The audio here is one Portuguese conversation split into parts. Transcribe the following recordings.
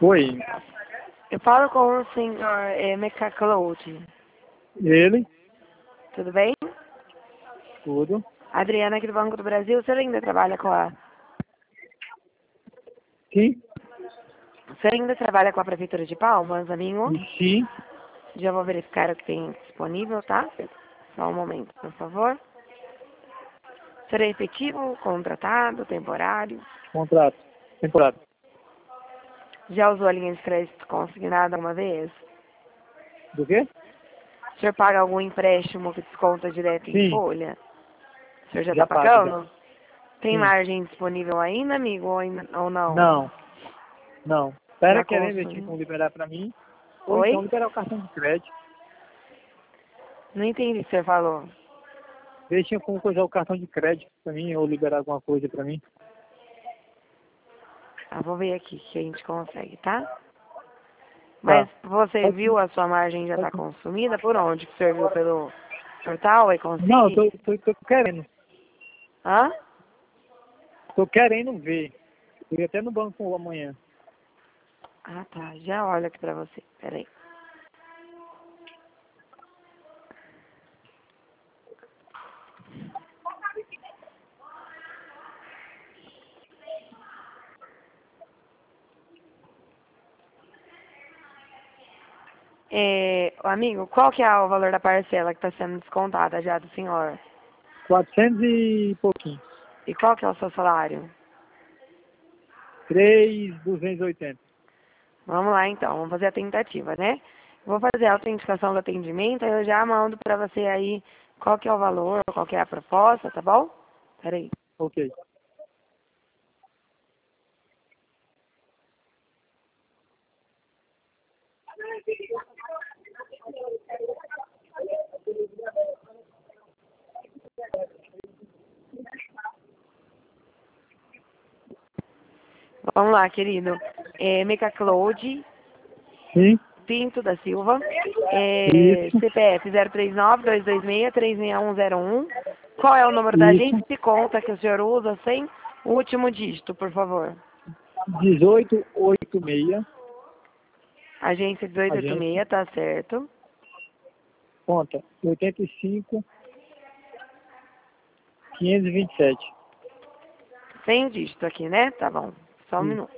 Oi, Eu falo com o senhor McCloud. ele, Tudo bem? tudo. Adriana aqui do Banco do Brasil. Você ainda trabalha com a... Sim, Você ainda trabalha com a Prefeitura de Palmas, amigo? sim, Já vou verificar o que tem disponível, tá? Só um momento, por favor. Será efetivo, contratado, temporário? contrato, temporada. Já usou a linha de crédito consignada alguma vez? Do quê? O senhor paga algum empréstimo que desconta direto em Sim, folha? O senhor já está já pago, já. pagando? Tem Sim. margem disponível ainda, amigo, ou não? Não, não. Espera Já querendo ver se consumiu? vão liberar pra mim, ou então Oi? liberar o cartão de crédito. Não entendi o que o senhor falou. Deixem como coisar o cartão de crédito pra mim, ou liberar alguma coisa pra mim. Ah, vou ver aqui que a gente consegue, tá? Mas Tá. você Pode- viu a sua margem já está pode- consumida? Por onde? Que o senhor viu pelo portal e Não, consigne? tô querendo. Hã? Tô querendo ver. Eu ia até no banco amanhã. Ah, tá. Já olho aqui pra você. Peraí. Amigo, qual que é o valor da parcela que está sendo descontada já do senhor? 400 e pouquinho. E qual que é o seu salário? 3.280. Vamos lá então, vamos fazer a tentativa, né? Vou fazer a autenticação do atendimento, aí eu já mando pra você aí qual que é o valor, qual que é a proposta, tá bom? Peraí. Ok. Vamos lá, querido. Meca Claude Sim, Pinto da Silva, isso, CPF 039-226-36101. Qual é o número da isso. agência de conta que o senhor usa sem o último dígito, por favor? 1886, Agência agência, 1886, tá certo. conta 85, 527. Sem o dígito aqui, né? Tá bom. Só um Isso. minuto.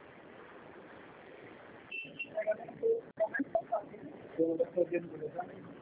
Eu